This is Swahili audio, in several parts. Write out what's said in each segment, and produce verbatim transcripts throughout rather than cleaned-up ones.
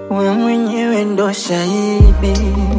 wewe mwenyewe ndo shahidi.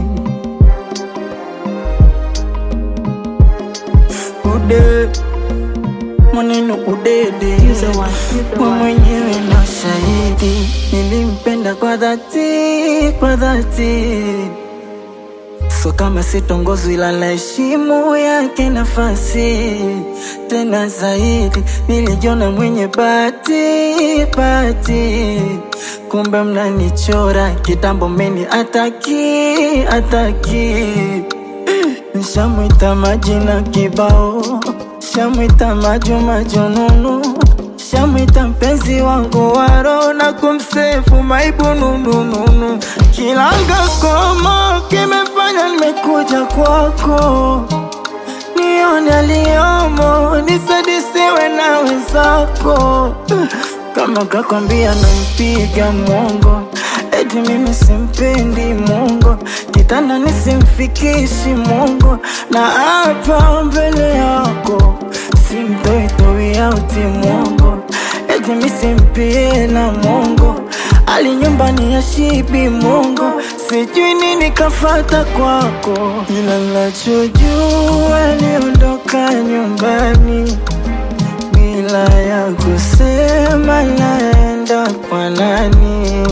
Ude maneno udede, wewe mwenyewe ndo shahidi. Nilimpenda kwa dhati, kwa dhati. So kama sitongozi ila naheshimu yake nafasi. Tena zaidi nilijiona mwenye bahati, bahati. Kumbe mnanichora kitambo meni ataki, ataki. Nishamwita majina kibao, shamwita majuma jununu, shamwita mpenzi wangu waro na kumsefu maibu nunununu. Kilanga komo kimefanya nimekuja kwako, nione aliyomo, nisadisiwe na wenzako. Kama kakwambia nampiga mwongo, eti mimi simpendi Mungu, kitanda nisimfikishi Mungu. Na hapa mbele yako simtoi toi auti Mungu, eti mimi simpie na Mungu. Ali nyumbani ya shibi Mungu, sijui nini kafata kwako. Ila nachojua aliondoka nyumbani bila ya kusema naenda kwa nani.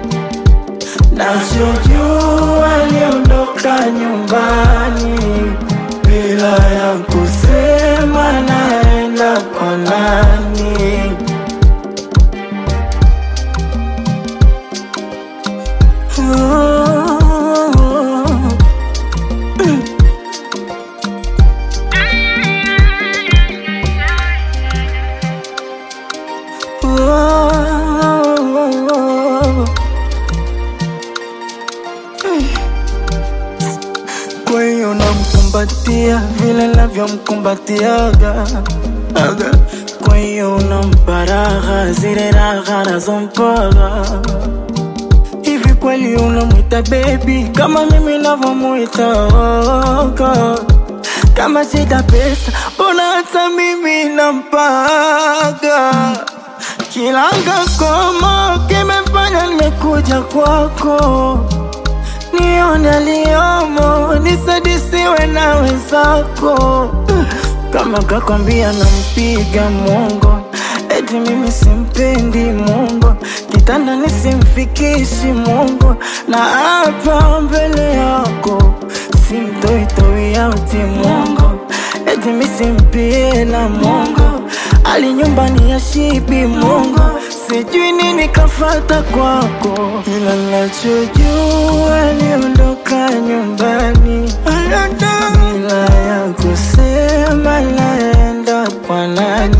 Nachojua aliondoka nyumbani bila ya kusema naenda kwa nani. Kwa hiyo namkumbatia vile navyomkumbatiaga, kwa hiyo unampa raha zile raha nazompaga. Hivi kweli unamwita baby kama mimi navyomuita oka? Kama sida pesa mbona hata mimi nampaga? Kilanga komo kimefanya nimekuja kwako, nione aliyomo, nisadisiwe na wenzako. Kama kakwambia nampiga mwongo, eti mimi simpendi Mungu, kitanda nisimfikishi Mungu. Na hapa mbele yako simtoi toi auti Mungu, eti mimi simpie na Mungu. Ali nyumbani ya shibi Mungu, sijui nini kafata kwako. Ila nachojua aliondoka nyumbani bila ya kusema naenda kwa nani.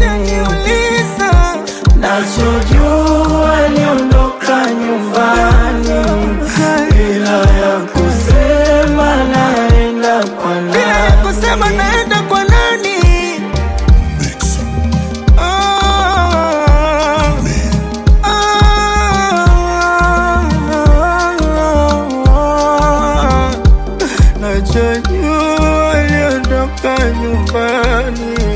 Nachojua aliondoka nyumbani bila ya kusema naenda kwa nani. Bila ya kusema naenda kwa nani. Nachojua aliondoka nyumbani